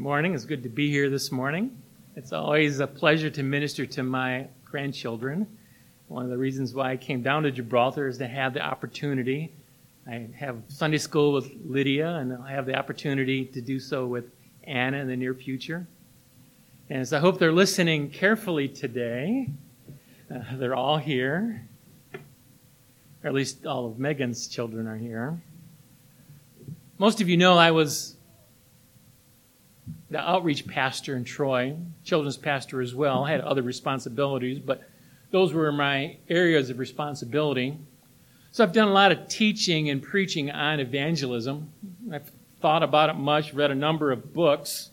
morning. It's good to be here this morning. It's always a pleasure to minister to my grandchildren. One of the reasons why I came down to Gibraltar is to have the opportunity. I have Sunday school with Lydia, and I'll have the opportunity to do so with Anna in the near future. And so I hope they're listening carefully today. They're all here, or at least all of Megan's children are here. Most of you know I was the outreach pastor in Troy, children's pastor as well. I had other responsibilities, but those were my areas of responsibility. So I've done a lot of teaching and preaching on evangelism. I've thought about it much, read a number of books.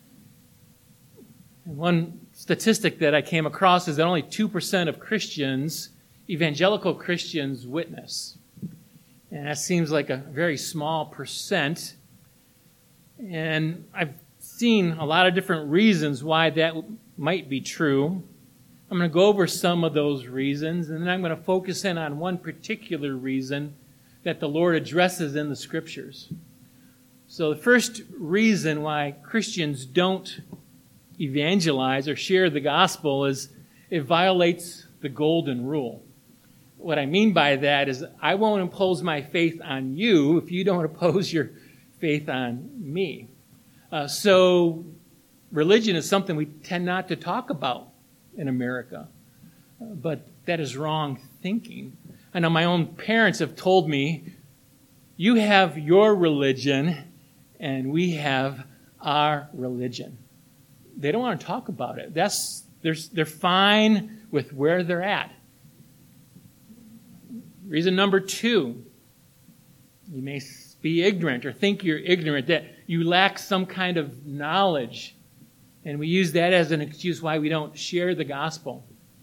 And one statistic that I came across is that only 2% of Christians, evangelical Christians, witness. And that seems like a very small percent. And I've seen a lot of different reasons why that might be true. I'm going to go over some of those reasons, and then I'm going to focus in on one particular reason that the Lord addresses in the Scriptures. So the first reason why Christians don't evangelize or share the gospel is it violates the golden rule. What I mean by that is I won't impose my faith on you if you don't impose your faith on me. So religion is something we tend not to talk about in America. But that is wrong thinking. I know my own parents have told me, you have your religion and we have our religion. They don't want to talk about it. They're fine with where they're at. Reason number 2, you may be ignorant or think you're ignorant, that you lack some kind of knowledge. And we use that as an excuse why we don't share the gospel.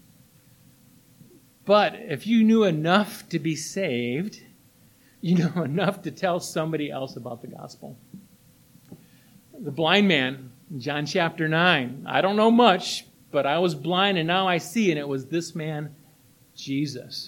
But if you knew enough to be saved, you know enough to tell somebody else about the gospel. The blind man in John chapter 9. I don't know much, but I was blind and now I see, and it was this man, Jesus.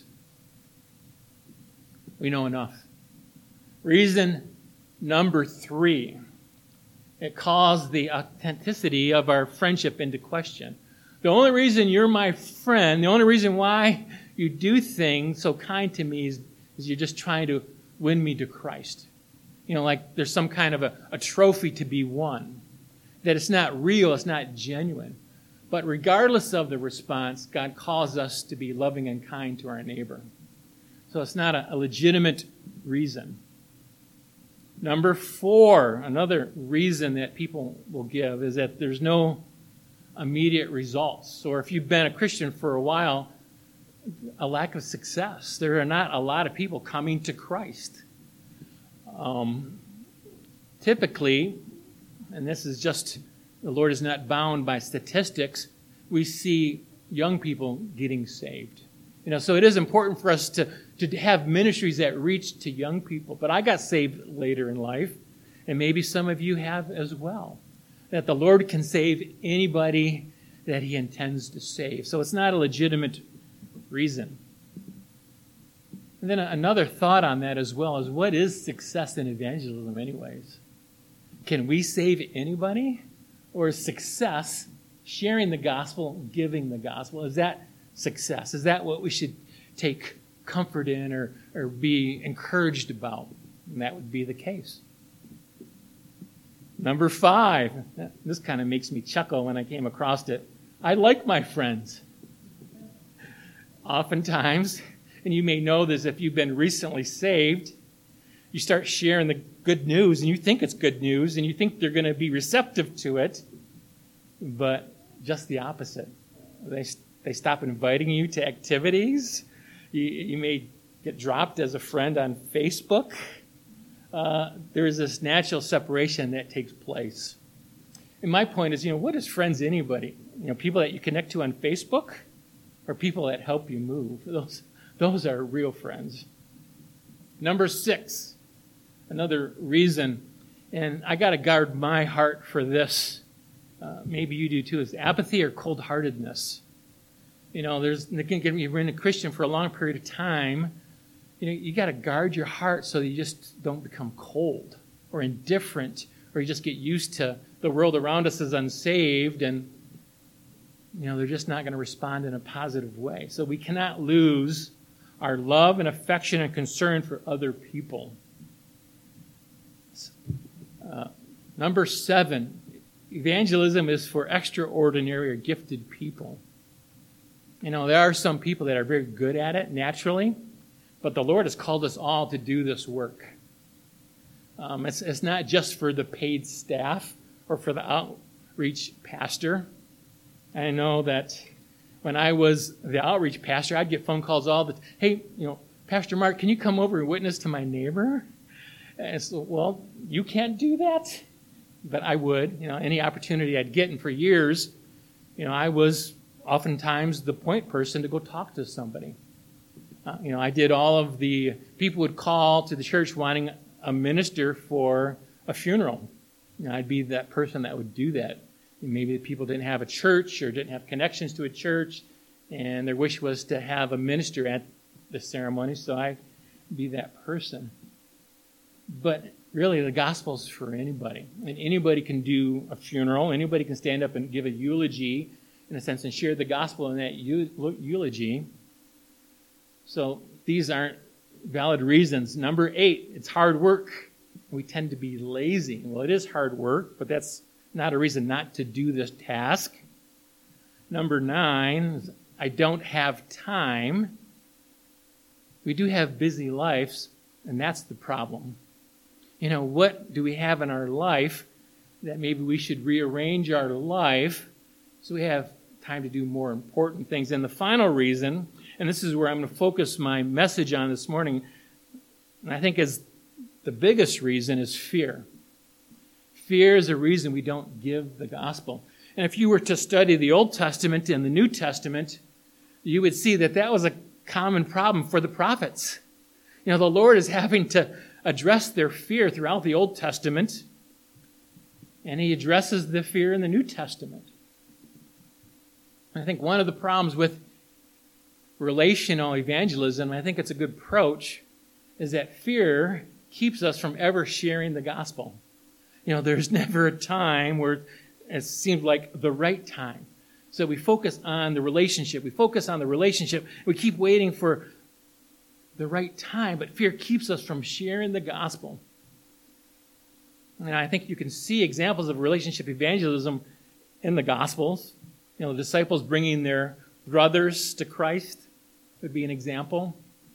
We know enough. Reason number 3. It calls the authenticity of our friendship into question. The only reason you're my friend, the only reason why you do things so kind to me is you're just trying to win me to Christ. You know, like there's some kind of a trophy to be won. That it's not real, it's not genuine. But regardless of the response, God calls us to be loving and kind to our neighbor. So it's not a legitimate reason. Number 4, another reason that people will give is that there's no immediate results. Or if you've been a Christian for a while, a lack of success. There are not a lot of people coming to Christ. Typically, and this is just, the Lord is not bound by statistics, we see young people getting saved. You know, so it is important for us to have ministries that reach to young people. But I got saved later in life, and maybe some of you have as well. That the Lord can save anybody that He intends to save. So it's not a legitimate reason. And then another thought on that as well is, what is success in evangelism anyways? Can we save anybody? Or is success sharing the gospel, giving the gospel? Is that success? Is that what we should take comfort in or be encouraged about? And that would be the case. Number 5, this kind of makes me chuckle when I came across it. I like my friends. Oftentimes, and you may know this if you've been recently saved, you start sharing the good news and you think it's good news and you think they're going to be receptive to it, but just the opposite. They stop inviting you to activities. You may get dropped as a friend on Facebook. There is this natural separation that takes place. And my point is, what is friends anybody? People that you connect to on Facebook or people that help you move? Those are real friends. Number 6, another reason, and I got to guard my heart for this. Maybe you do too, is apathy or cold-heartedness. You've been a Christian for a long period of time. You got to guard your heart so that you just don't become cold or indifferent, or you just get used to the world around us is unsaved, and they're just not going to respond in a positive way. So we cannot lose our love and affection and concern for other people. Number 7, evangelism is for extraordinary or gifted people. There are some people that are very good at it naturally, but the Lord has called us all to do this work. It's not just for the paid staff or for the outreach pastor. I know that when I was the outreach pastor, I'd get phone calls all the time. Hey, Pastor Mark, can you come over and witness to my neighbor? And so, well, you can't do that. But I would, any opportunity I'd get. And for years, I was oftentimes the point person to go talk to somebody. I did all of the, people would call to the church wanting a minister for a funeral. I'd be that person that would do that. Maybe the people didn't have a church or didn't have connections to a church, and their wish was to have a minister at the ceremony, so I'd be that person. But really, the gospel's for anybody. And anybody can do a funeral. Anybody can stand up and give a eulogy, in a sense, and share the gospel in that eulogy. So these aren't valid reasons. Number 8, it's hard work. We tend to be lazy. Well, it is hard work, but that's not a reason not to do this task. Number 9, I don't have time. We do have busy lives, and that's the problem. What do we have in our life that maybe we should rearrange our life so we have time to do more important things? And the final reason, and this is where I'm going to focus my message on this morning, and I think is the biggest reason, is fear. Fear is a reason we don't give the gospel. And if you were to study the Old Testament and the New Testament, you would see that that was a common problem for the prophets. The Lord is having to address their fear throughout the Old Testament, and he addresses the fear in the New Testament. I think one of the problems with relational evangelism, I think it's a good approach, is that fear keeps us from ever sharing the gospel. There's never a time where it seems like the right time. So we focus on the relationship. We keep waiting for the right time, but fear keeps us from sharing the gospel. And I think you can see examples of relationship evangelism in the Gospels. The disciples bringing their brothers to Christ would be an example.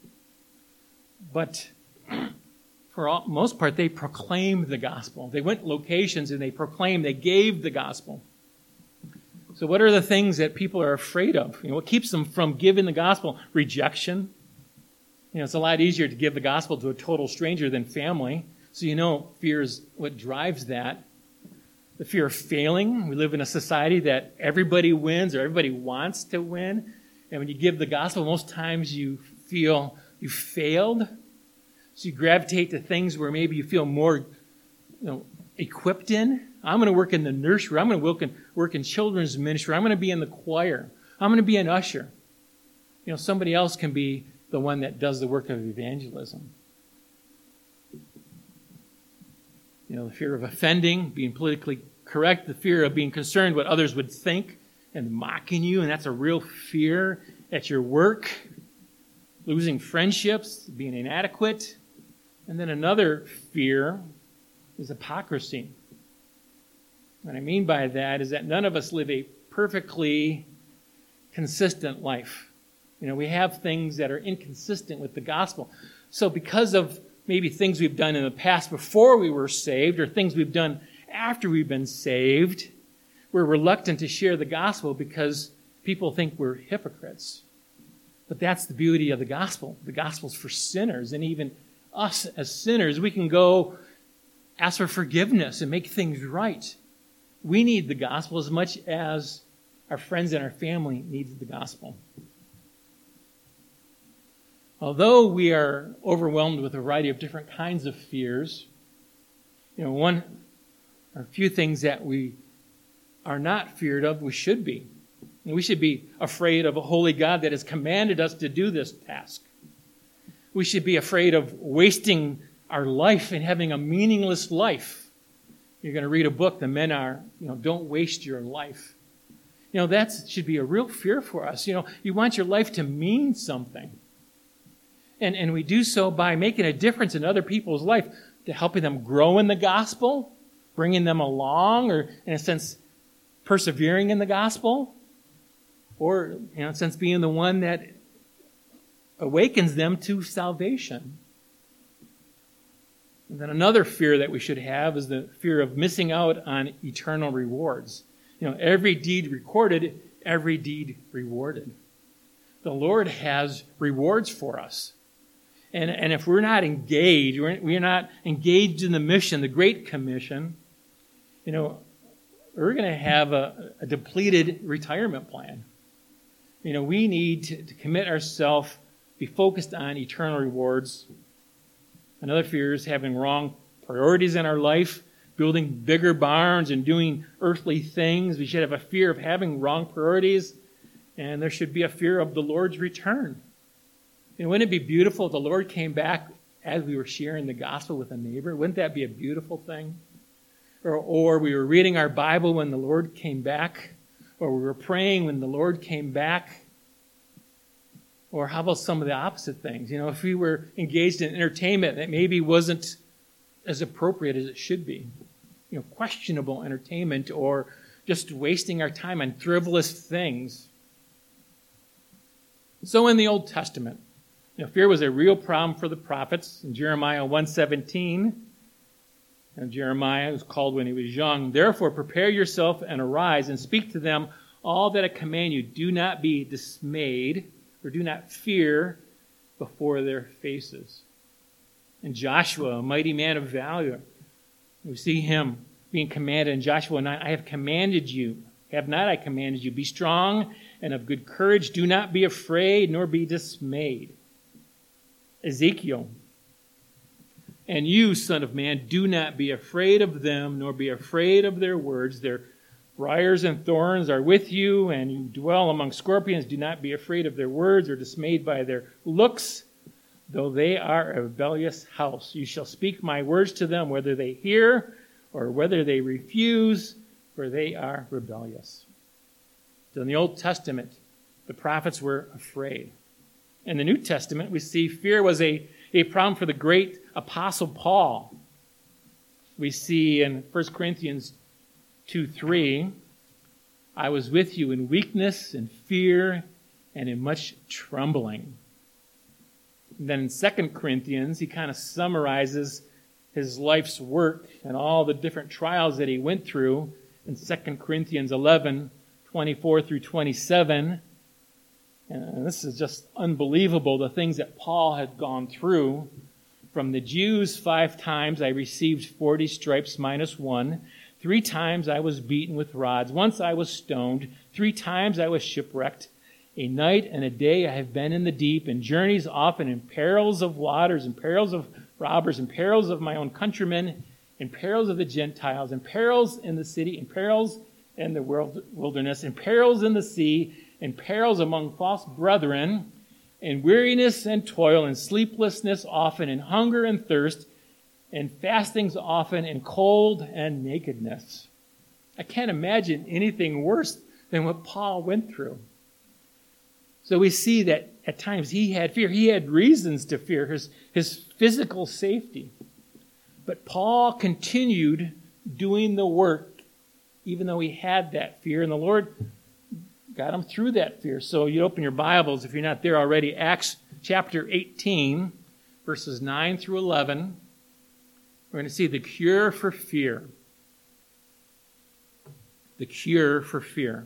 But for most part, they proclaimed the gospel. They went locations and they proclaimed, they gave the gospel. So what are the things that people are afraid of? What keeps them from giving the gospel? Rejection. It's a lot easier to give the gospel to a total stranger than family. So fear is what drives that. The fear of failing. We live in a society that everybody wins or everybody wants to win. And when you give the gospel, most times you feel you failed. So you gravitate to things where maybe you feel more equipped in. I'm going to work in the nursery. I'm going to work in children's ministry. I'm going to be in the choir. I'm going to be an usher. Somebody else can be the one that does the work of evangelism. The fear of offending, being politically correct, the fear of being concerned what others would think and mocking you, and that's a real fear at your work. Losing friendships, being inadequate. And then another fear is hypocrisy. What I mean by that is that none of us live a perfectly consistent life. We have things that are inconsistent with the gospel. So because of maybe things we've done in the past before we were saved or things we've done after we've been saved, we're reluctant to share the gospel because people think we're hypocrites. But that's the beauty of the gospel. The gospel's for sinners, and even us as sinners, we can go ask for forgiveness and make things right. We need the gospel as much as our friends and our family needs the gospel. Although we are overwhelmed with a variety of different kinds of fears, one or a few things that we are not feared of, we should be. We should be afraid of a holy God that has commanded us to do this task. We should be afraid of wasting our life and having a meaningless life. You're going to read a book, the men are, don't waste your life. That should be a real fear for us. You want your life to mean something. And we do so by making a difference in other people's life, to helping them grow in the gospel, bringing them along, or in a sense, persevering in the gospel, or in a sense, being the one that awakens them to salvation. And then another fear that we should have is the fear of missing out on eternal rewards. Every deed recorded, every deed rewarded. The Lord has rewards for us. And if we're not engaged, we're not engaged in the mission, the Great Commission, we're going to have a depleted retirement plan. We need to commit ourselves, be focused on eternal rewards. Another fear is having wrong priorities in our life, building bigger barns and doing earthly things. We should have a fear of having wrong priorities, and there should be a fear of the Lord's return. Wouldn't it be beautiful if the Lord came back as we were sharing the gospel with a neighbor? Wouldn't that be a beautiful thing? Or we were reading our Bible when the Lord came back, or we were praying when the Lord came back. Or how about some of the opposite things? If we were engaged in entertainment that maybe wasn't as appropriate as it should be. Questionable entertainment, or just wasting our time on frivolous things. So in the Old Testament, fear was a real problem for the prophets. In Jeremiah 1:17, Jeremiah was called when he was young. Therefore, prepare yourself and arise and speak to them all that I command you. Do not be dismayed, or do not fear before their faces. And Joshua, a mighty man of valor, we see him being commanded in Joshua 9, I have commanded you. Have not I commanded you? Be strong and of good courage. Do not be afraid, nor be dismayed. Ezekiel, and you, son of man, do not be afraid of them, nor be afraid of their words. Their briars and thorns are with you, and you dwell among scorpions. Do not be afraid of their words, or dismayed by their looks, though they are a rebellious house. You shall speak my words to them, whether they hear or whether they refuse, for they are rebellious. So in the Old Testament, the prophets were afraid. In the New Testament, we see fear was a problem for the great apostle Paul. We see in 1 Corinthians 2:3, I was with you in weakness and fear and in much trembling. And then in 2 Corinthians, he kind of summarizes his life's work and all the different trials that he went through in 2 Corinthians 11:24 through 27. And this is just unbelievable, the things that Paul had gone through. From the Jews 5 times I received 40 stripes minus 1. 3 times I was beaten with rods. Once I was stoned. 3 times I was shipwrecked. A night and a day I have been in the deep, in journeys often, in perils of waters, in perils of robbers, in perils of my own countrymen, in perils of the Gentiles, in perils in the city, in perils in the wilderness, in perils in the sea, in perils among false brethren, in weariness and toil, in sleeplessness often, in hunger and thirst, in fastings often, in cold and nakedness. I can't imagine anything worse than what Paul went through. So we see that at times he had fear. He had reasons to fear his physical safety. But Paul continued doing the work even though he had that fear, and the Lord got him through that fear. So you open your Bibles, if you're not there already, Acts chapter 18, verses 9 through 11. We're going to see the cure for fear. The cure for fear.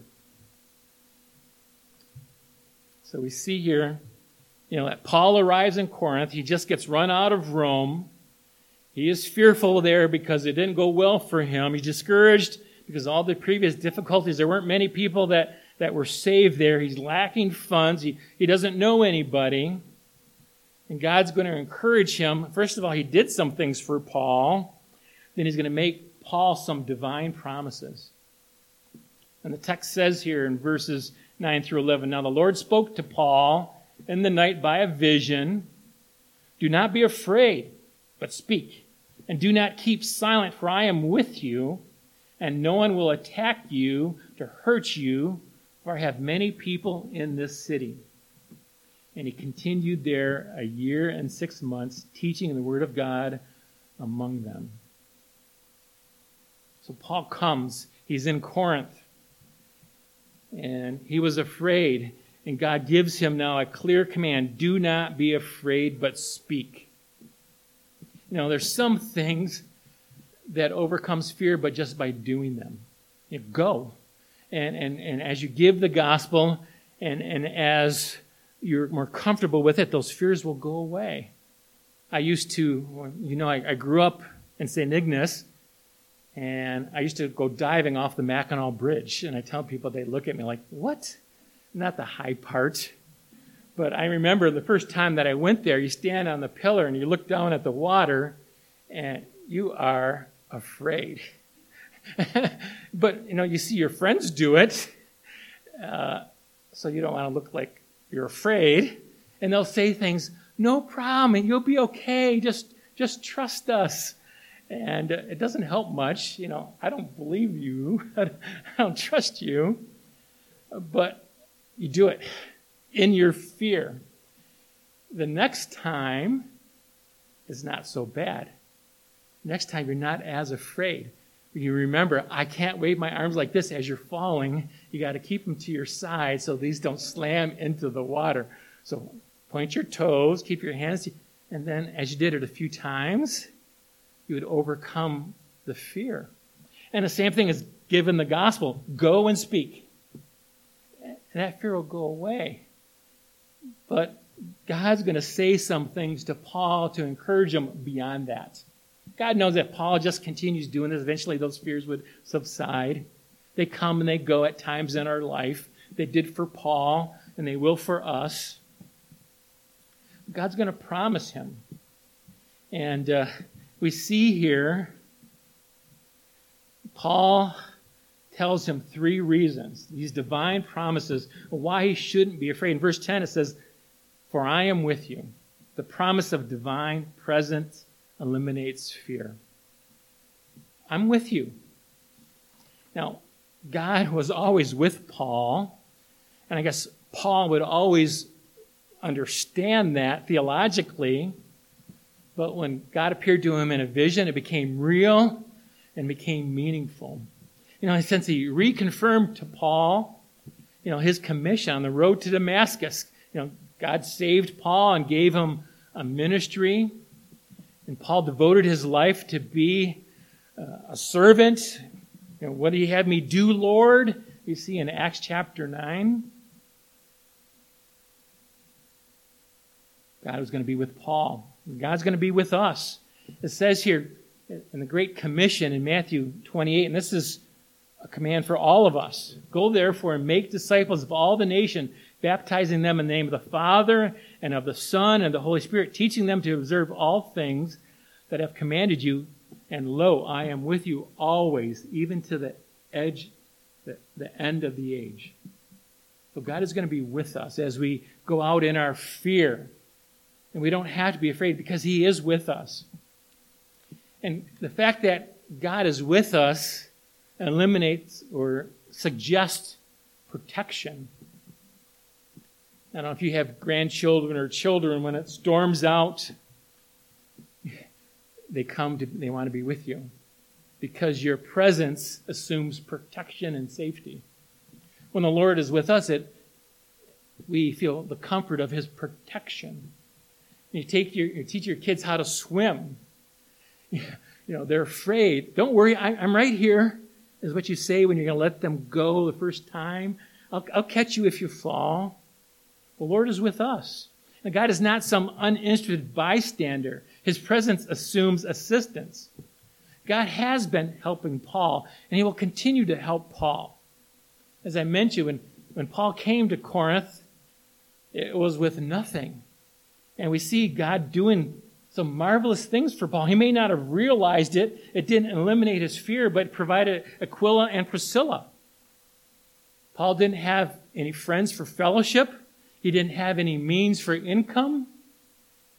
So we see here, that Paul arrives in Corinth. He just gets run out of Rome. He is fearful there because it didn't go well for him. He's discouraged because of all the previous difficulties. There weren't many people that were saved there. He's lacking funds. He doesn't know anybody. And God's going to encourage him. First of all, he did some things for Paul. Then he's going to make Paul some divine promises. And the text says here in verses 9 through 11, now the Lord spoke to Paul in the night by a vision. Do not be afraid, but speak. and do not keep silent, for I am with you, and no one will attack you to hurt you, for I have many people in this city. And he continued there 1 year and 6 months, teaching the word of God among them. So Paul comes. He's in Corinth. And he was afraid. And God gives him now a clear command. Do not be afraid, but speak. You know, there's some things that overcomes fear, but just by doing them. You go. And as you give the gospel, and as you're more comfortable with it, those fears will go away. I used to, I grew up in St. Ignace, and I used to go diving off the Mackinac Bridge. And I tell people, they look at me like, what? Not the high part. But I remember the first time that I went there, you stand on the pillar and you look down at the water, and you are afraid. But, you see your friends do it, so you don't want to look like you're afraid. And they'll say things, no problem, you'll be okay, just trust us. And it doesn't help much. I don't believe you. I don't trust you. But you do it in your fear. The next time is not so bad. Next time you're not as afraid. You remember, I can't wave my arms like this as you're falling. You got to keep them to your side so these don't slam into the water. So point your toes, keep your hands, and then as you did it a few times, you would overcome the fear. And the same thing is given the gospel. Go and speak. And that fear will go away. But God's going to say some things to Paul to encourage him beyond that. God knows that Paul just continues doing this. Eventually those fears would subside. They come and they go at times in our life. They did for Paul, and they will for us. God's going to promise him. And we see here, Paul tells him 3 reasons, these divine promises, why he shouldn't be afraid. In verse 10 it says, for I am with you. The promise of divine presence eliminates fear. I'm with you. Now, God was always with Paul, and I guess Paul would always understand that theologically, but when God appeared to him in a vision, it became real and became meaningful. In a sense, he reconfirmed to Paul, his commission on the road to Damascus. God saved Paul and gave him a ministry, and Paul devoted his life to be a servant. What do you have me do, Lord? You see in Acts chapter 9. God was going to be with Paul. God's going to be with us. It says here in the Great Commission in Matthew 28, and this is a command for all of us. Go therefore and make disciples of all the nation, baptizing them in the name of the Father and of the Son and the Holy Spirit, teaching them to observe all things that I have commanded you. And lo, I am with you always, even to the edge, the end of the age. So God is going to be with us as we go out in our fear. And we don't have to be afraid because He is with us. And the fact that God is with us eliminates or suggests protection. I don't know if you have grandchildren or children, when it storms out, they want to be with you because your presence assumes protection and safety. When the Lord is with us, we feel the comfort of His protection. You teach your kids how to swim. They're afraid. Don't worry, I'm right here, is what you say when you're going to let them go the first time. I'll catch you if you fall. The Lord is with us. And God is not some uninterested bystander. His presence assumes assistance. God has been helping Paul, and He will continue to help Paul. As I mentioned, when Paul came to Corinth, it was with nothing. And we see God doing some marvelous things for Paul. He may not have realized it. It didn't eliminate his fear, but provided Aquila and Priscilla. Paul didn't have any friends for fellowship. He didn't have any means for income.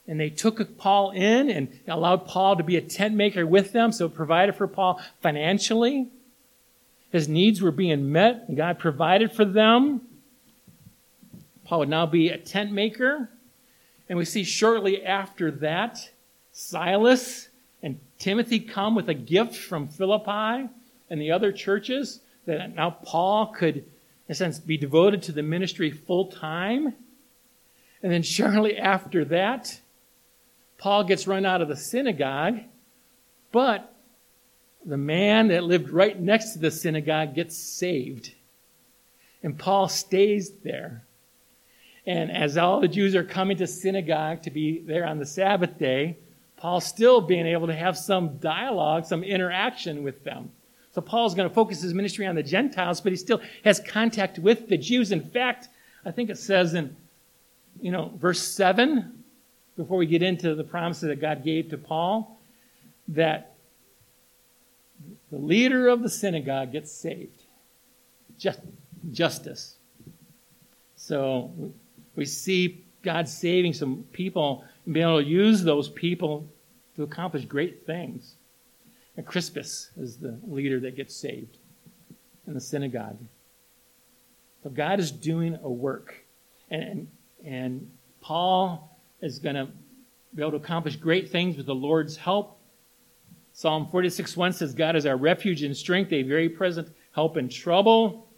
And they took Paul in and allowed Paul to be a tent maker with them, so it provided for Paul financially. His needs were being met, and God provided for them. Paul would now be a tent maker. And we see shortly after that, Silas and Timothy come with a gift from Philippi and the other churches that now Paul could, in a sense, be devoted to the ministry full time. And then shortly after that, Paul gets run out of the synagogue, but the man that lived right next to the synagogue gets saved. And Paul stays there. And as all the Jews are coming to synagogue to be there on the Sabbath day, Paul's still being able to have some dialogue, some interaction with them. So Paul's going to focus his ministry on the Gentiles, but he still has contact with the Jews. In fact, I think it says in, verse 7, before we get into the promises that God gave to Paul, that the leader of the synagogue gets saved. Justice. So we see God saving some people and being able to use those people to accomplish great things. And Crispus is the leader that gets saved in the synagogue. So God is doing a work. And Paul is going to be able to accomplish great things with the Lord's help. Psalm 46:1 says, God is our refuge and strength, a very present help in trouble.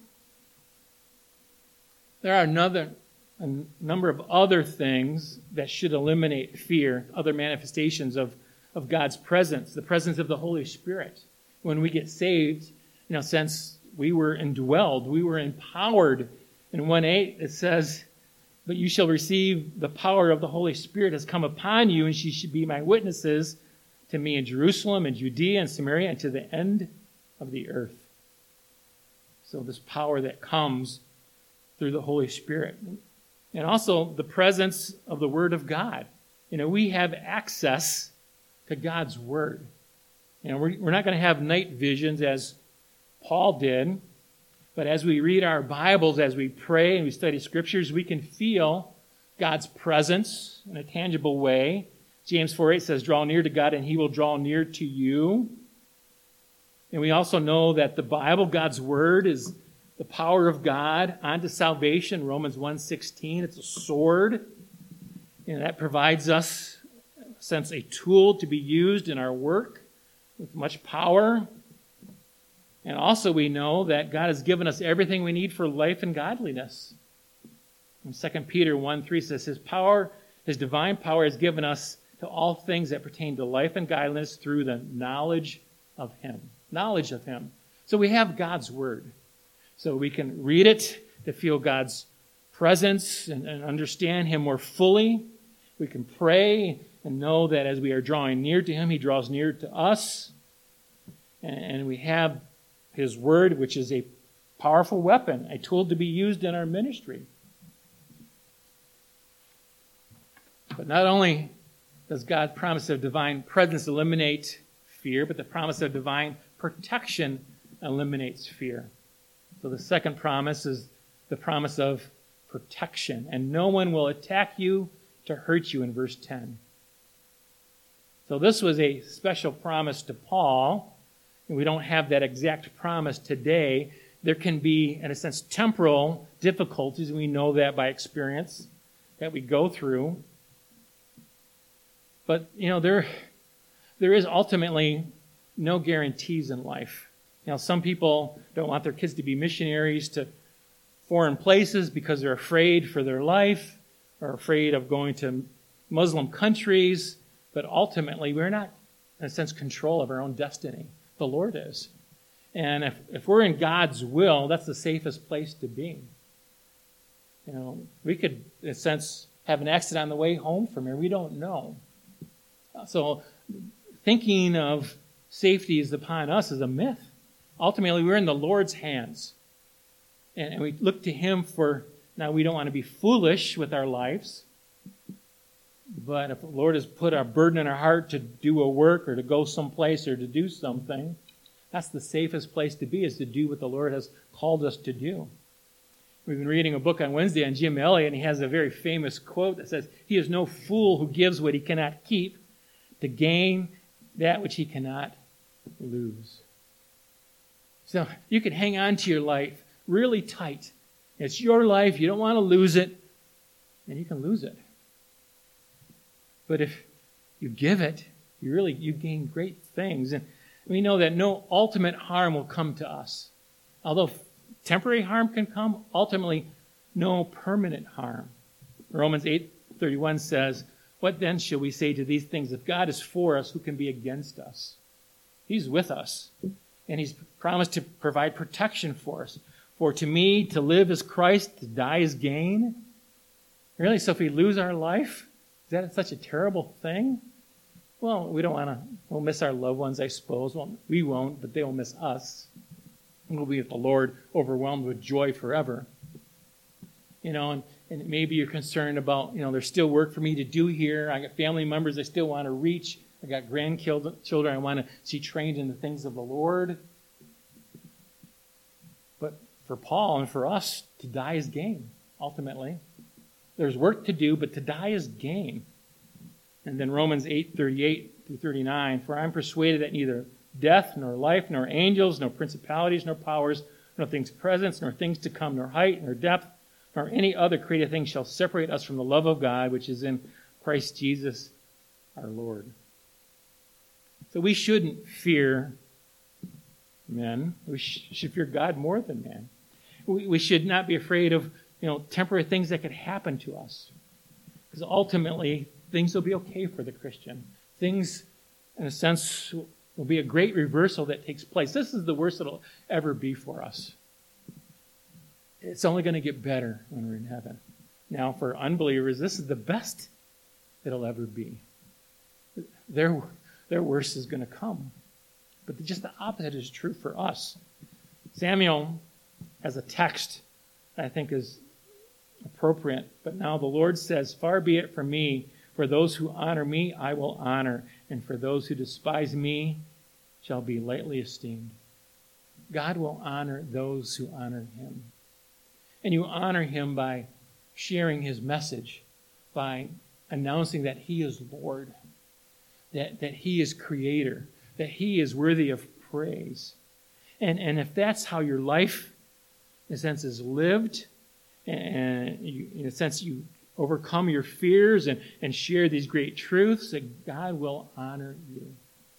There are a number of other things that should eliminate fear, other manifestations of God's presence, the presence of the Holy Spirit. When we get saved, since we were indwelled, we were empowered. In 1:8 it says, but you shall receive the power of the Holy Spirit has come upon you, and she should be my witnesses to me in Jerusalem and Judea and Samaria and to the end of the earth. So this power that comes through the Holy Spirit. And also the presence of the Word of God. We have access to God's Word. We're not going to have night visions as Paul did, but as we read our Bibles, as we pray and we study Scriptures, we can feel God's presence in a tangible way. James 4:8 says, draw near to God and He will draw near to you. And we also know that the Bible, God's Word, is the power of God unto salvation. Romans 1:16, it's a sword. And that provides us, in a sense, a tool to be used in our work with much power. And also we know that God has given us everything we need for life and godliness. And 2 Peter 1:3 says, His divine power has given us to all things that pertain to life and godliness through the knowledge of Him. Knowledge of Him. So we have God's Word. So we can read it to feel God's presence and understand Him more fully. We can pray and know that as we are drawing near to Him, He draws near to us. And we have His Word, which is a powerful weapon, a tool to be used in our ministry. But not only does God's promise of divine presence eliminate fear, but the promise of divine protection eliminates fear. So the second promise is the promise of protection. And no one will attack you to hurt you in verse 10. So this was a special promise to Paul. And we don't have that exact promise today. There can be, in a sense, temporal difficulties, and we know that by experience that we go through. But, there is ultimately no guarantees in life. Some people don't want their kids to be missionaries to foreign places because they're afraid for their life or afraid of going to Muslim countries. But ultimately, we're not, in a sense, control of our own destiny. The Lord is. And if we're in God's will, that's the safest place to be. We could, in a sense, have an accident on the way home from here. We don't know. So thinking of safety is upon us is a myth. Ultimately, we're in the Lord's hands. And we look to Him for, now we don't want to be foolish with our lives. But if the Lord has put a burden in our heart to do a work or to go someplace or to do something, that's the safest place to be, is to do what the Lord has called us to do. We've been reading a book on Wednesday on Jim Elliot, and he has a very famous quote that says, "He is no fool who gives what he cannot keep to gain that which he cannot lose." So you can hang on to your life really tight. It's your life. You don't want to lose it, and you can lose it. But if you give it, you gain great things. And we know that no ultimate harm will come to us. Although temporary harm can come, ultimately no permanent harm. Romans 8:31 says, "What then shall we say to these things? If God is for us, who can be against us?" He's with us, and He's promised to provide protection for us. "For to me, to live is Christ, to die is gain." Really? So if we lose our life, is that such a terrible thing? Well, we'll miss our loved ones, I suppose. Well, we won't, but they will miss us. We'll be with the Lord, overwhelmed with joy forever. And maybe you're concerned about, there's still work for me to do here. I got family members I still want to reach. I got grandchildren I want to see trained in the things of the Lord. But for Paul and for us, to die is gain, ultimately. There's work to do, but to die is gain. And then Romans 8:38-39, "For I'm persuaded that neither death, nor life, nor angels, nor principalities, nor powers, nor things present, nor things to come, nor height, nor depth, nor any other created thing shall separate us from the love of God, which is in Christ Jesus our Lord." So we shouldn't fear men. We should fear God more than man. We should not be afraid of temporary things that could happen to us. Because ultimately, things will be okay for the Christian. Things, in a sense, will be a great reversal that takes place. This is the worst it'll ever be for us. It's only going to get better when we're in heaven. Now, for unbelievers, this is the best it'll ever be. Their worst is going to come. But just the opposite is true for us. Samuel has a text that I think is appropriate. "But now the Lord says, far be it from me, for those who honor me I will honor, and for those who despise me shall be lightly esteemed." God will honor those who honor Him. And you honor Him by sharing His message, by announcing that He is Lord, that He is Creator, that He is worthy of praise. And if that's how your life, in a sense, is lived, and in a sense you overcome your fears and share these great truths, that God will honor you.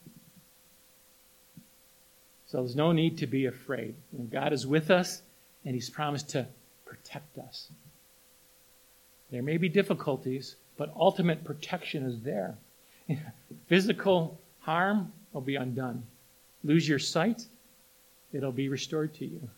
So there's no need to be afraid. God is with us, and He's promised to protect us. There may be difficulties, but ultimate protection is there. Physical harm will be undone. Lose your sight, it'll be restored to you.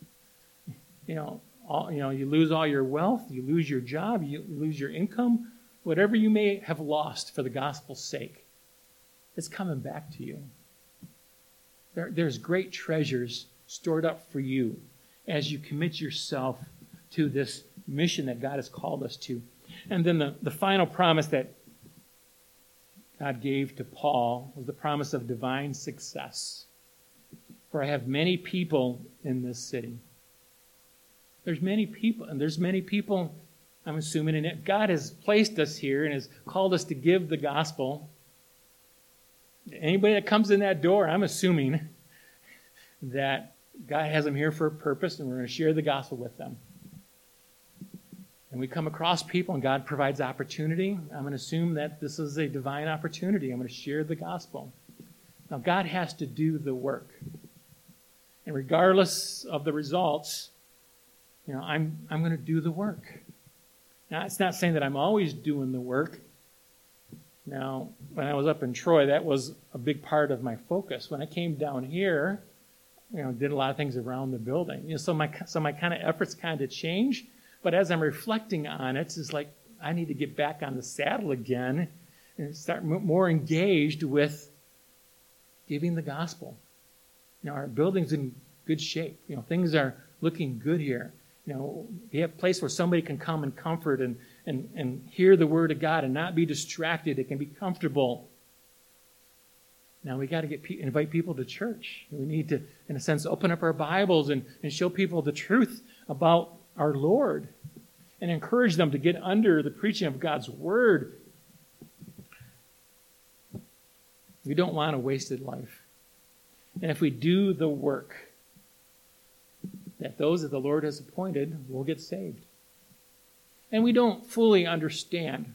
You lose all your wealth, you lose your job, you lose your income, whatever you may have lost for the gospel's sake, it's coming back to you. There's great treasures stored up for you as you commit yourself to this mission that God has called us to. And then the final promise that God gave to Paul was the promise of divine success. "For I have many people in this city." There's many people, I'm assuming, and if God has placed us here and has called us to give the gospel, anybody that comes in that door, I'm assuming that God has them here for a purpose, and we're going to share the gospel with them. And we come across people, and God provides opportunity. I'm going to assume that this is a divine opportunity. I'm going to share the gospel. Now, God has to do the work. And regardless of the results, I'm going to do the work. Now, it's not saying that I'm always doing the work. Now, when I was up in Troy, that was a big part of my focus. When I came down here, did a lot of things around the building. So my kind of efforts kind of change. But as I'm reflecting on it, it's like I need to get back on the saddle again and start more engaged with giving the gospel. Our building's in good shape. Things are looking good here. We have a place where somebody can come and comfort and hear the word of God and not be distracted. It can be comfortable. Now we got to invite people to church. We need to, in a sense, open up our Bibles and show people the truth about our Lord and encourage them to get under the preaching of God's word. We don't want a wasted life. And if we do the work, that those that the Lord has appointed will get saved. And we don't fully understand,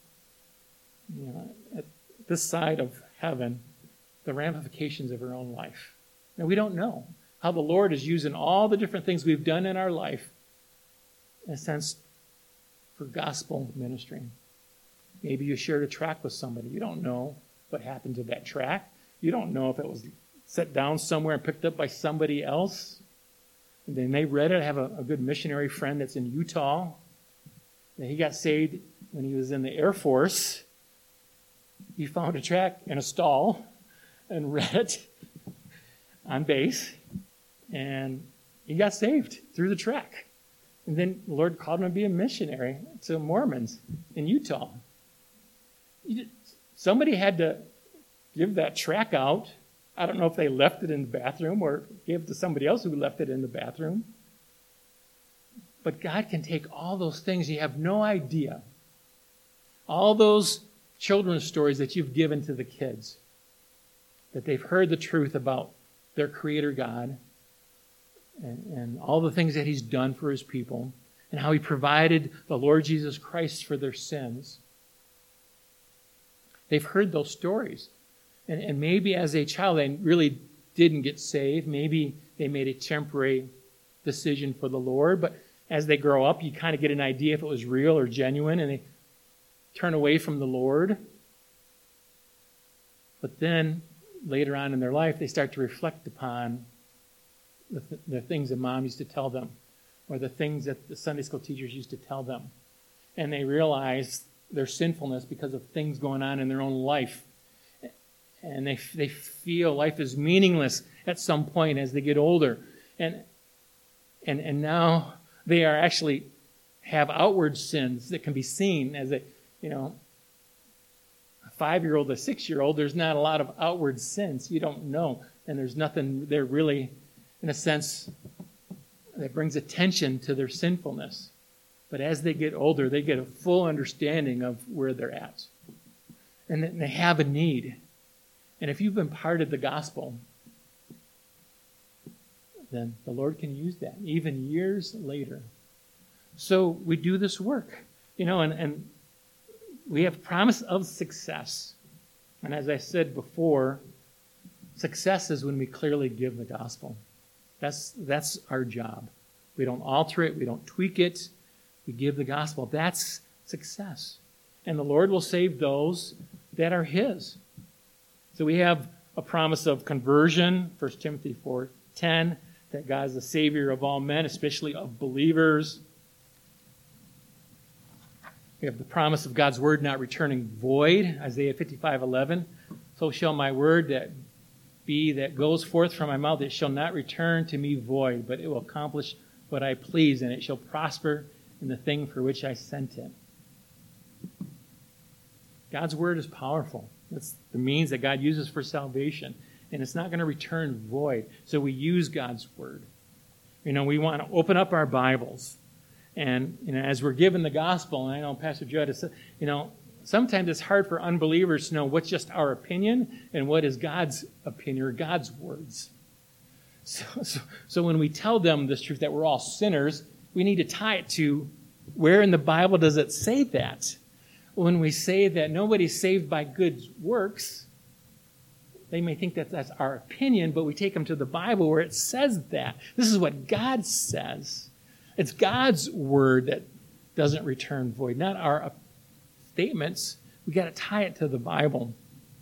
at this side of heaven, the ramifications of our own life. And we don't know how the Lord is using all the different things we've done in our life, in a sense, for gospel ministry. Maybe you shared a tract with somebody. You don't know what happened to that tract. You don't know if it was set down somewhere and picked up by somebody else. And then they read it. I have a good missionary friend that's in Utah. And he got saved when he was in the Air Force. He found a tract in a stall and read it on base. And he got saved through the tract. And then the Lord called him to be a missionary to Mormons in Utah. Somebody had to give that tract out. I don't know if they left it in the bathroom or gave it to somebody else who left it in the bathroom. But God can take all those things. You have no idea. All those children's stories that you've given to the kids, that they've heard the truth about their Creator God and all the things that He's done for His people and how He provided the Lord Jesus Christ for their sins. They've heard those stories. And maybe as a child they really didn't get saved. Maybe they made a temporary decision for the Lord. But as they grow up, you kind of get an idea if it was real or genuine, and they turn away from the Lord. But then, later on in their life, they start to reflect upon the things that Mom used to tell them, or the things that the Sunday school teachers used to tell them. And they realize their sinfulness because of things going on in their own life. And they feel life is meaningless at some point as they get older. And now they are actually have outward sins that can be seen as a 5-year-old, a 6-year-old. There's not a lot of outward sins. You don't know. And there's nothing there really, in a sense, that brings attention to their sinfulness. But as they get older, they get a full understanding of where they're at. And they have a need. And if you've been part of the gospel, then the Lord can use that, even years later. So we do this work, and we have promise of success. And as I said before, success is when we clearly give the gospel. That's our job. We don't alter it. We don't tweak it. We give the gospel. That's success. And the Lord will save those that are His. So we have a promise of conversion, 1 Timothy 4:10, that God is the Savior of all men, especially of believers. We have the promise of God's word not returning void, Isaiah 55:11. So shall my word that goes forth from my mouth, it shall not return to me void, but it will accomplish what I please, and it shall prosper in the thing for which I sent it. God's word is powerful. It's the means that God uses for salvation. And it's not going to return void. So we use God's word. We want to open up our Bibles. And as we're given the gospel, and I know Pastor Judd has said, sometimes it's hard for unbelievers to know what's just our opinion and what is God's opinion or God's words. So when we tell them this truth that we're all sinners, we need to tie it to where in the Bible does it say that? When we say that nobody's saved by good works, they may think that that's our opinion, but we take them to the Bible where it says that. This is what God says. It's God's word that doesn't return void, not our statements. We got to tie it to the Bible.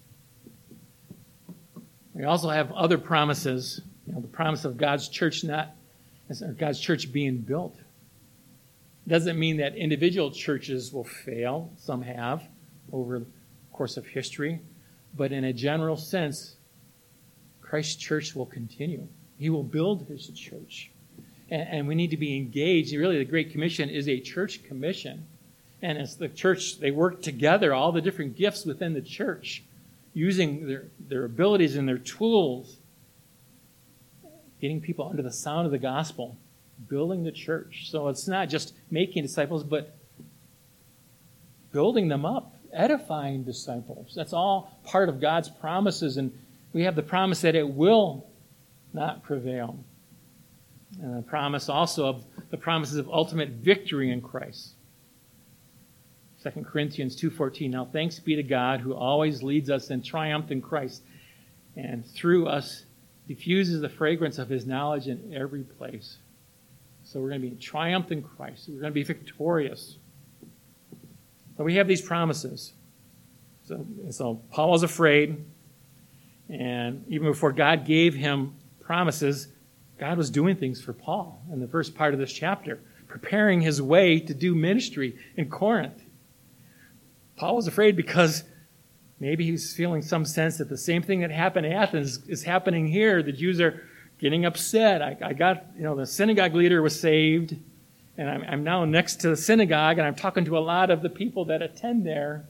We also have other promises. The promise of God's church God's church being built. Doesn't mean that individual churches will fail. Some have over the course of history. But in a general sense, Christ's church will continue. He will build His church. And we need to be engaged. Really, the Great Commission is a church commission. And as the church, they work together, all the different gifts within the church, using their abilities and their tools, getting people under the sound of the gospel. building the church. So it's not just making disciples, but building them up, edifying disciples. That's all part of God's promises, and we have the promise that it will not prevail. And the promise also of the promises of ultimate victory in Christ. 2 Corinthians 2:14, now thanks be to God who always leads us in triumph in Christ, and through us diffuses the fragrance of his knowledge in every place. So we're going to be in triumph in Christ. We're going to be victorious. But we have these promises. So Paul was afraid, and even before God gave him promises, God was doing things for Paul in the first part of this chapter, preparing his way to do ministry in Corinth. Paul was afraid because maybe he was feeling some sense that the same thing that happened in Athens is happening here. The Jews are getting upset. I got, the synagogue leader was saved, and I'm now next to the synagogue, and I'm talking to a lot of the people that attend there.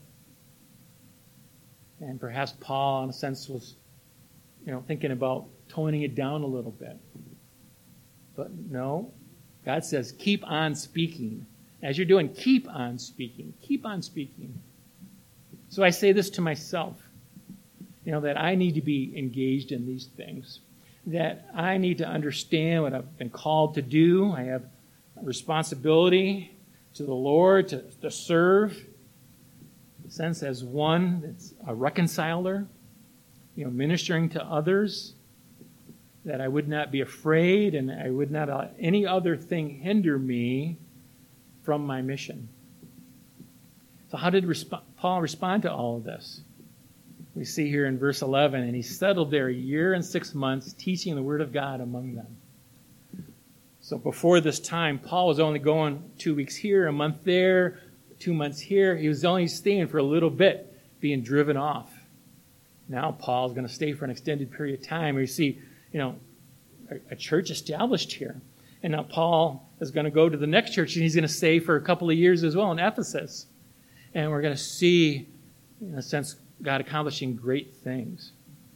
And perhaps Paul, in a sense, was, thinking about toning it down a little bit. But no, God says, keep on speaking. As you're doing, keep on speaking. Keep on speaking. So I say this to myself, that I need to be engaged in these things, that I need to understand what I've been called to do. I have a responsibility to the Lord to serve, in a sense, as one that's a reconciler, ministering to others, that I would not be afraid and I would not let any other thing hinder me from my mission. So how did Paul respond to all of this? We see here in verse 11, and he settled there 1 year and 6 months, teaching the word of God among them. So before this time, Paul was only going 2 weeks here, a month there, 2 months here. He was only staying for a little bit, being driven off. Now Paul's going to stay for an extended period of time. We see, a church established here. And now Paul is going to go to the next church, and he's going to stay for a couple of years as well in Ephesus. And we're going to see, in a sense, God accomplishing great things.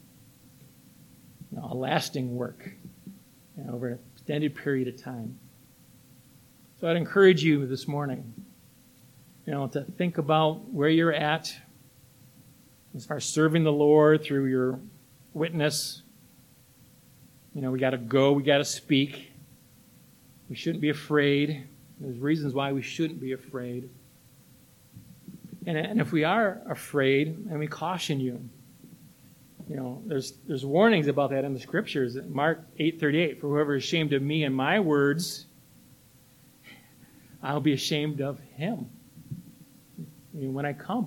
A lasting work over an extended period of time. So I'd encourage you this morning, to think about where you're at as far as serving the Lord through your witness. We got to go, we got to speak. We shouldn't be afraid. There's reasons why we shouldn't be afraid. And if we are afraid, and we caution you, there's warnings about that in the Scriptures. Mark 8:38, for whoever is ashamed of me and my words, I'll be ashamed of him when I come.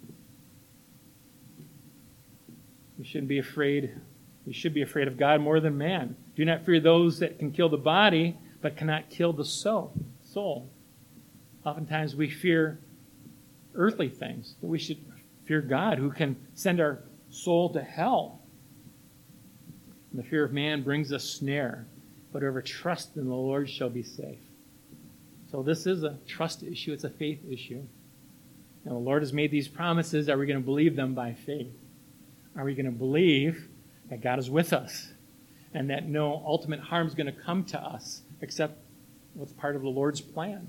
We shouldn't be afraid. We should be afraid of God more than man. Do not fear those that can kill the body, but cannot kill the soul. Oftentimes we fear earthly things, but we should fear God, who can send our soul to hell. And the fear of man brings a snare, but whoever trusts in the Lord shall be safe. So this is a trust issue. It's a faith issue. Now, the Lord has made these promises. Are we going to believe them by faith? Are we going to believe that God is with us and that no ultimate harm is going to come to us except what's part of the Lord's plan?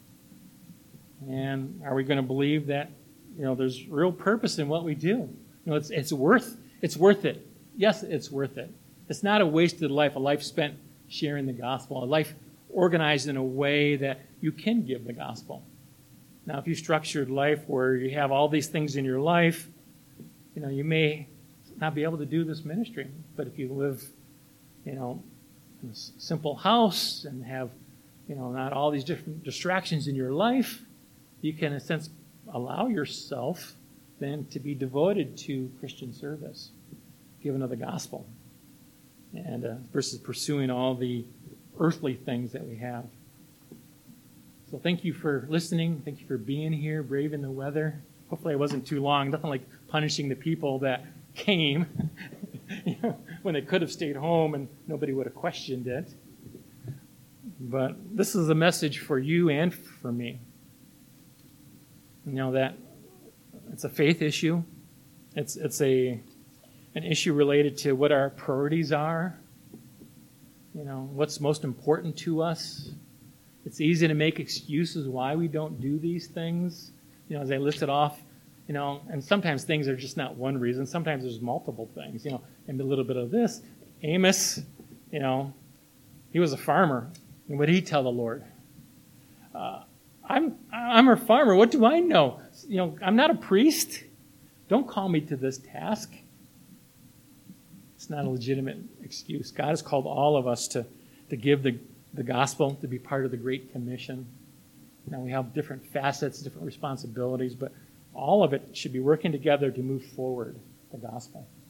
And are we going to believe that there's real purpose in what we do? It's worth it. Yes, it's worth it. It's not a wasted life, a life spent sharing the gospel, a life organized in a way that you can give the gospel. Now, if you structured life where you have all these things in your life, you may not be able to do this ministry. But if you live, in a simple house and have, not all these different distractions in your life, you can, in a sense, allow yourself then to be devoted to Christian service, given to the gospel, and versus pursuing all the earthly things that we have. So thank you for listening. Thank you for being here, braving the weather. Hopefully it wasn't too long. Nothing like punishing the people that came when they could have stayed home and nobody would have questioned it. But this is a message for you and for me. That it's a faith issue. It's an issue related to what our priorities are. what's most important to us. It's easy to make excuses why we don't do these things. As I listed off, and sometimes things are just not one reason. Sometimes there's multiple things, and a little bit of this. Amos, he was a farmer. And what did he tell the Lord? I'm a farmer. What do I know? I'm not a priest. Don't call me to this task. It's not a legitimate excuse. God has called all of us to give the gospel, to be part of the Great Commission. Now we have different facets, different responsibilities, but all of it should be working together to move forward the gospel.